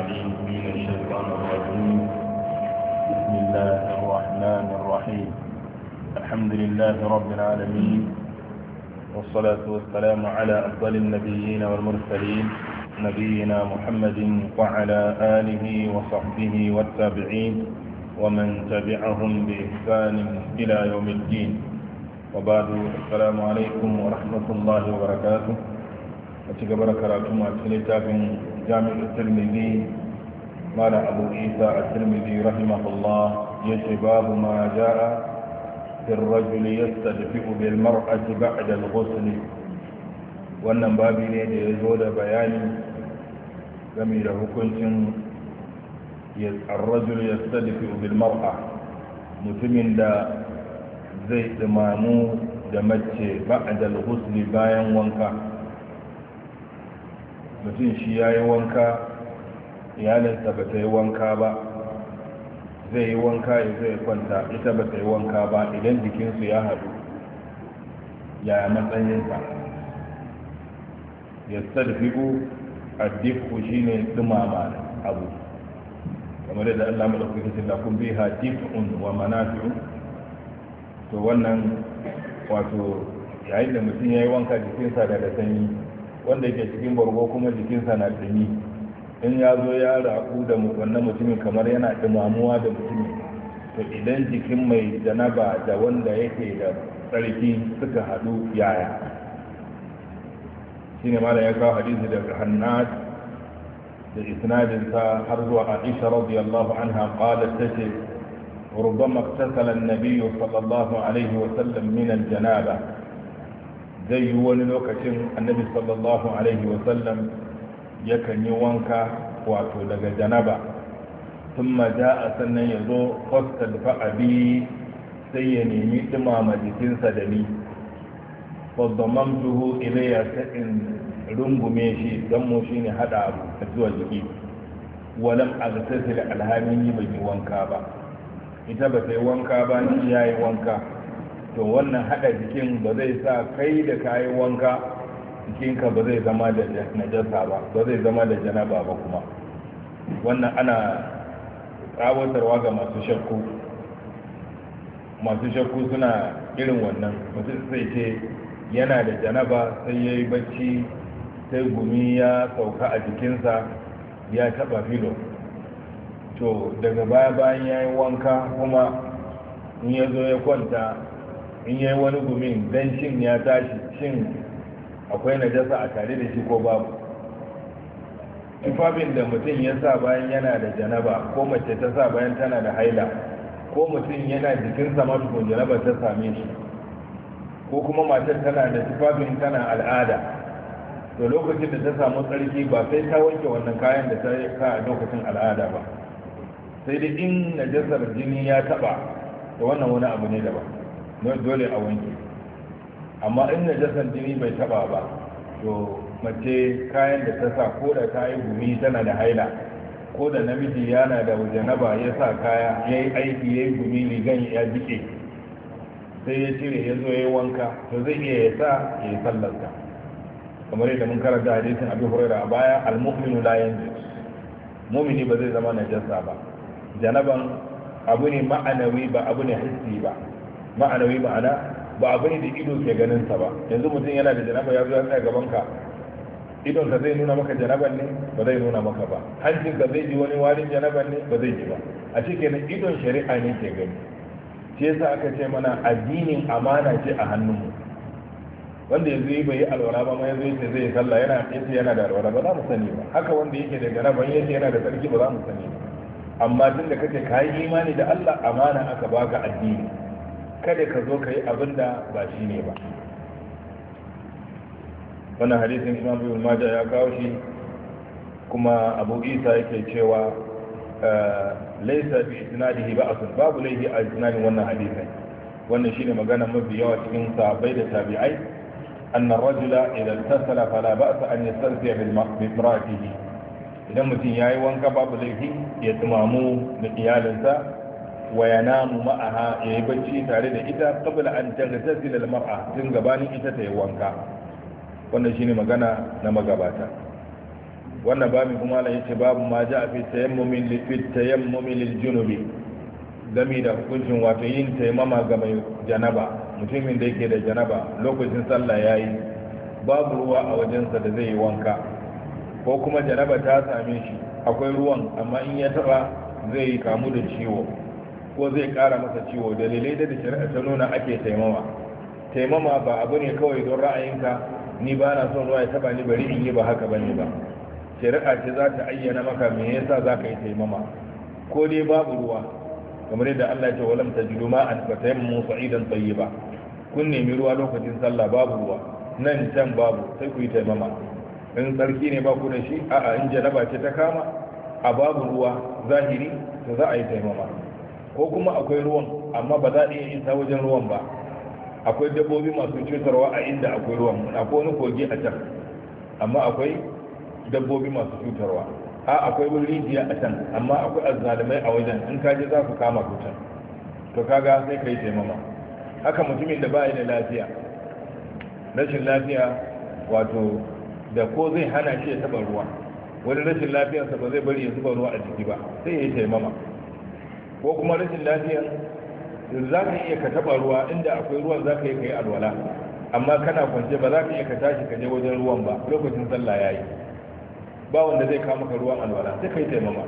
العليم من الشيطان الرجيم. بسم الله الرحمن الرحيم. الحمد لله رب العالمين، والصلاة والسلام على أفضل النبيين والمرسلين نبينا محمد وعلى آله وصحبه والتابعين ومن تبعهم بإحسان إلى يوم الدين. وبعد، السلام عليكم ورحمة الله وبركاته. وتكبر كراتم الكتاب جامع الترمذي قال أبو عيسى الترمذي رحمه الله: باب ما جاء في الرجل يستدفئ بالمرأة بعد الغسل. wannan babi ne da ya zo da bayani game da hukuncin الرجل يستدفئ بالمرأة، mutumin da zai dimamu da mace ba'da al-ghusl bayan wanka. mutum shi ya yi wanka, iyalinsa ba ta yi wanka ba, zai yi wanka ya zai kwanta, ita ba ta yi wanka ba. idan jikinsu ya haɗu, ya matsayinsa? ya sarfiku addifu shi ne dumama abu, kamar da Allah maɗaukaki ce lakun biha dif'un wa manafi'un. to wannan wato yayin da mutum ya yi wanka jikinsa da sanyi, wanda yake cikin bargo kuma jikinsa na dumi, in ya zo ya raku da wannan mutumin kamar yana dumamuwa da mutumin. to idan jikin mai janaba da wanda yake da tsarki suka haɗu, yaya? shine ma da ya kawo hadisi daga Hannad da isnadinsa har zuwa Aisha radiyallahu anha qalat tace: ربما اغتسل النبي صلى الله عليه وسلم من الجنابة. zai yi wani lokacin annabi sallallahu alaihi wasallam yakan yi wanka wato daga janaba, sun maja a sannan ya zo kwastar fa'abi sai ya nemi ɗumama jikinsa da ni, waddaman tuhu ilayya sa'in rungume shi don mu shi ne haɗa abu a zuwa jiki. walam a da alhamin yi bai yi wanka ba, ita ba ta yi wanka ba, ni ya yi wanka. to wannan hada jikin ba zai sa kai da kayi wanka jikinka ba zai zama da najasa ba, ba zai zama da janaba ba. kuma wannan ana tsawatarwa ga masu shakku suna irin wannan. mutum sai ce yana da janaba, sai ya yi bacci, sai gumi ya sauka a jikinsa, ya taba filo. to daga baya bayan ya yi wanka kuma in ya zo ya kwanta, in yi wani gumin shin ya tashi, shin akwai najasa a tare da shi ko babu? tufafin da mutum ya sa bayan yana da janaba, ko mace ta sa bayan tana da haila, ko mutum yana jikinsa ma tukun janaba ta same shi, ko kuma matar tana da tufafin tana al'ada, to lokacin da ta samu tsarki ba sai ta wanke wannan kayan da ta sa a lokacin al'ada ba, sai dai in najasar jini ya taba, da wannan wani abu ne daban, dole a wanke. amma in najasar jini bai taba ba, to mace kayan da ta sa, ko da ta yi gumi tana da haila, ko da namiji yana da janaba ya sa kaya, ya yi aiki, ya yi gumi, rigan ya jike, sai ya cire ya zo ya yi wanka, to zai iya ya sa ya yi sallarsa. kamar yadda mun karanta hadisin Abu Hurairah a baya: al-mu'minu la yanjus, mu'mini ba zai zama najasa ba. janaban abu ne ma'anawi, ba abu ne hissi ba. ma'anawi ma'ana ba abu ne da ido ke ganin sa ba. yanzu mutum yana da janaba ya zo ya tsaya gaban ka, idon ka zai nuna maka janaban ne? ba zai nuna maka ba. hancin ka zai ji wani warin janaban ne? ba zai ji ba. a cikin idon shari'a ne ke gani. shi yasa aka ce mana addinin amana ce a hannunmu. wanda yanzu yi bai yi alwala ba, ma yanzu yace zai sallah, yana da alwala, ba za mu sani ba. haka wanda yake da janaban yace yana da tsarki, ba za mu sani ba. amma tun da kace ka yi imani da Allah, amana aka baka addini, kada ka zo ka yi abin da ba shi ne ba. wannan hadisin Imam Ibn Majah ya kawo shi, kuma Abu Isa yake cewa laysa bi isnadihi ba'sun, babu laifi a isnadin wannan hadisin. wannan shine magana mafi yawa cikin sahabbai da tabi'ai: anna ar-rajula idha ittasala fala ba'sa an yastarfi'a bil imra'atihi. idan mutum yayi wanka, babu laifi ya tumamu da iyalinsa, wa yanamu ma'aha, yayi bacci tare da ita, qabla an taghtasila al-mar'a, tun gabanin ita ta yi wanka. wannan shine magana na magabata. wannan babu kuma la yace babu ma ja fi tayammumin lil junubi game da hukuncin wato yin taimama ga mai janaba, mutumin da yake da janaba lokacin sallah yayi babu ruwa a wajensa da zai yi wanka, ko kuma janaba ta same shi akwai ruwan amma in ya taba zai kamu da ciwo ko zai kara masa ciwo. Dalilai da shari'a ta nuna ake taimama ba abu ne kawai don ra'ayinka ni ba na son ruwa ya taba ni bari in yi, ba haka bane ba. Shari'a ce za ta ayyana maka me yasa za ka yi taimama. Ko dai babu ruwa kamar yadda Allah ya ce walam tajidu ma'an fatayammu sa'idan tayyiba, kun nemi ruwa lokacin sallah babu ruwa nan can babu, sai ku yi taimama. In tsarki ne ba ku da shi, a'a in janaba ce ta kama a babu ruwa zahiri to za a yi taimama. Ko kuma akwai ruwan amma ba za a iya isa wajen ruwan ba, akwai dabbobi masu cutarwa a inda akwai ruwan, akwai wani kogi a can amma akwai dabbobi masu cutarwa, akwai wani rijiya a can amma akwai azzalimai a wajen, in kaje za ku kama ku can, to kaga sai ka yi taimama. Haka mutumin da ba da lafiya, rashin lafiya wato da ko zai hana shi ya taba ruwa, wani rashin lafiyarsa ba zai bari ya zuba ruwa a jiki ba, sai ya yi taimama. Ko kuma rashin lafiyar za ka iya ka taba ruwa inda akwai ruwan za ka yi ka yi alwala, amma kana kwance ba za ka iya ka tashi ka je wajen ruwan ba, lokacin sallah ya yi, ba wanda zai kama ka ruwan alwala, sai ka yi taimama.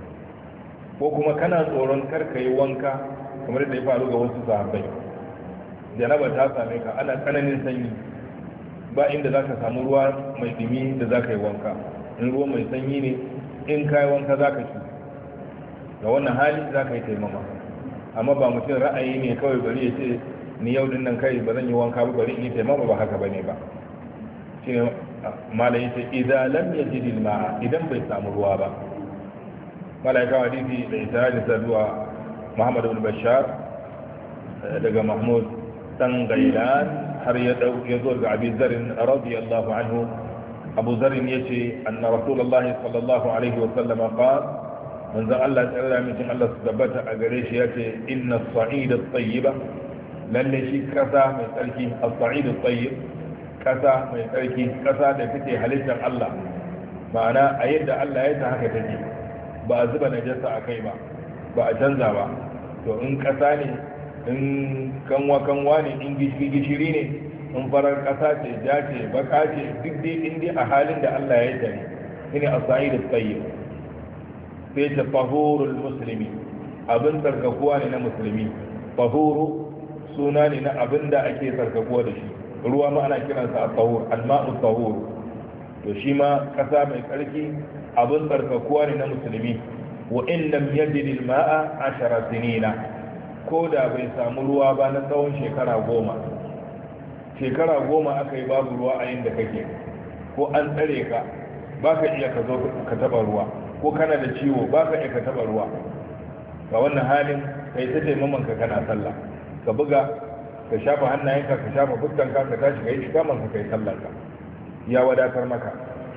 Ko kuma kana tsoron kar ka yi wanka kamar da ya faru ga wasu sahabbai, janaba ta same ka ana tsananin sanyi, ba inda za ka samu ruwa mai dumi da za ka yi wanka, in ruwa mai sanyi ne in ka yi wanka za ka ci, da wannan hali za ka yi taimama. Amma ba mutum ra'ayi ne kawai bari ya ce ni yau din nan kai ba zan yi wanka ba bari in yi taimama, ba haka bane ba. Shi ne mala yace idan lam yajid al-ma'a, idan bai samu ruwa ba. Malaika hadisi da isnadin sa zuwa Muhammad ibn Bashar daga Mahmud dan Gailan har ya zo ga Abi Dharr radiyallahu anhu. Abu Dharr yace anna Rasulullahi sallallahu alaihi wa sallam qala, manzon Allah tsara mutum Allah su tabbata a gare shi yace inna as-sa'id at-tayyiba, lalle shi kasa mai tsarki, as-sa'id at-tayyib, kasa mai tsarki, kasa da take halittar Allah, ma'ana a yadda Allah ya ta haka take, ba a zuba najasa a kai ba, ba a canza ba. To in kasa ne, in kanwa ne, in gishiri ne, in farar kasa ce, ja ce, baka ce, duk dai in dai a halin da Allah ya ta ne, shine as-sa'id at-tayyib. Sai ta tahurul muslimi, abin tsarkakuwa ne na musulmi. Tahuru suna ne na abin da ake tsarkakuwa da shi, ruwa ma ana kiransa a tahur, alma'u tahur. To shi ma kasa mai tsarki abin tsarkakuwa ne na musulmi. Wa in lam yajid al-ma'a 10 sinina, ko da bai samu ruwa ba na tsawon shekara 10. Shekara 10 aka yi babu ruwa a inda kake, ko an tsare ka ba ka iya ka zo ka taba ruwa, ko kana da ciwo ba ka iya ka taba ruwa. Ga wannan halin kai ta taimaman ka kana sallah, ka buga ka shafa hannayenka, ka shafa fuskanka, ka tashi ka yi ikaman ka kai sallarka, ya wadatar maka.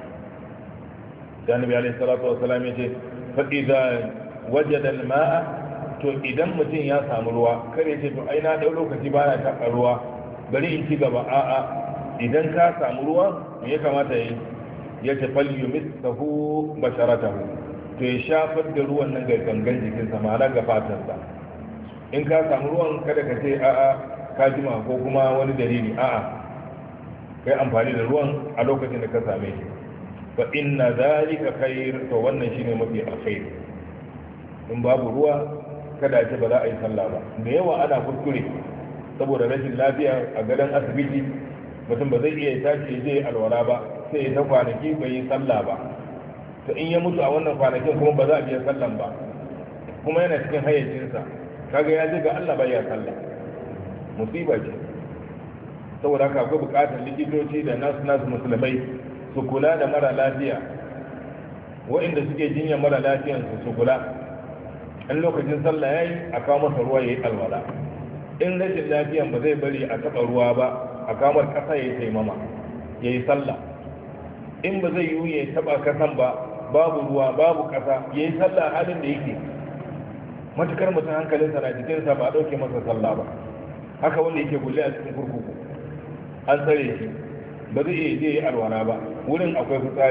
Annabi alaihi salatu wassalam yace fa idza wajada al-ma'a, to idan mutum ya samu ruwa kare ce to ai na dau lokaci ba na taka ruwa bari in ci gaba, a'a idan ka samu ruwa me ya kamata yi? Yace fal yumissahu basharatahu, to ya shafar da ruwan nan ga gangan jikinsa, ma'ana ga fatarsa. In ka samu ruwan kada ka ce a'a ka jima ko kuma wani dalili, a'a kai amfani da ruwan a lokacin da ka same shi. Fa inna zalika khair, to wannan shine mafi alkhair. In babu ruwa kada ce ba za a yi sallah ba. Da yawa ana kuskure saboda rashin lafiya a gadon asibiti, mutum ba zai iya tashi ya je alwala ba, sai ya ta kwanaki bai yi sallah ba. To in ya mutu a wannan kwanakin kuma ba za a biya sallan ba, kuma yana cikin hayyacinsa, kaga ya ji ga Allah bai ya sallah, musiba ce. Saboda haka akwai bukatar likitoci da nasu musulmai su kula da mara lafiya, waɗanda suke jinya mara lafiyansu su kula. In lokacin sallah yayi a kawo masa ruwa yayi alwala, in rashin lafiyan ba zai bari a taɓa ruwa ba a kamar ƙasa ya yi taimama ya yi sallah. In ba zai yiwu ya taɓa ƙasan ba, babu ruwa babu ƙasa, ya yi sallah halin da yake, matukar mutum hankalinsa na jikinsa ba a ɗauke masa sallah ba. Haka wanda yake kulle a cikin kurkuku an tsare shi, ba zai iya je alwala ba, wurin akwai fitsari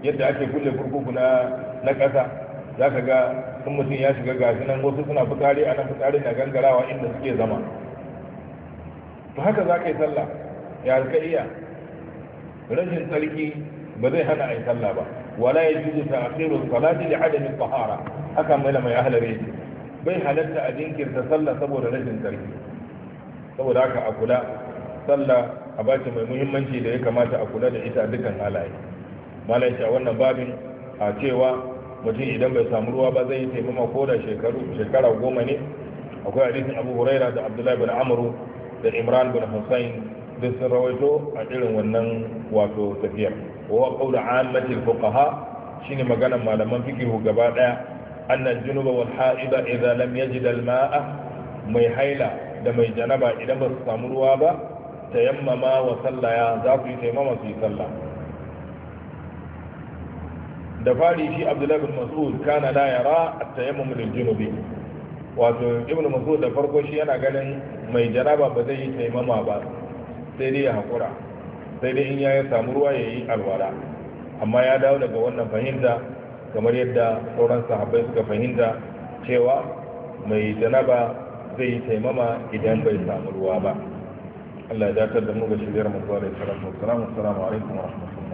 yadda ake kulle kurkuku na ƙasa za ka ga sun mutum ya shiga gashi nan wasu suna fitsari a nan fitsari na gangarawa inda suke zama. To haka za ka yi sallah ya ka iya rashin tsarki ba zai hana a yi sallah ba. wala ya juzu ta akhiru salati li adami tahara, haka mai ahlare bai halatta a jinkirta sallah saboda rashin tsarki. saboda haka a kula sallah a bace mai muhimmanci da ya kamata a kula da ita dukkan halaye. malai a wannan babin a cewa mutum idan bai samu ruwa ba zai yi taimama ko da shekara 10 ne. akwai hadisin Abu Huraira da Abdullahi bin Amru da Imran bin Husayn duk sun rawaito a irin wannan wato tafiyar. wa qawlu ammatil fuqaha shine maganar malaman fiqh gaba daya annal junuba wal haida idza lam yajid al ma'a, mai haila da mai janaba idan ba su samu ruwa ba tayammama wa sallaya za su yi taimama su yi sallah. da fari shi Abdullahi bin Mas'ud kana la yara at-tayammum lil junubi, wato ibnu Mas'ud da farko shi yana ganin mai janaba ba zai yi taimama ba sai dai ya hakura, sai dai in ya samu ruwa ya yi alwala. amma ya dawo daga wannan fahimta kamar yadda sauran sahabbai suka fahimta cewa mai janaba zai yi taimama idan bai samu ruwa ba. Allah ya dakatar da mu ga shigar manzo alaihi salatu wassalam. Assalamu alaikum wa rahmatullahi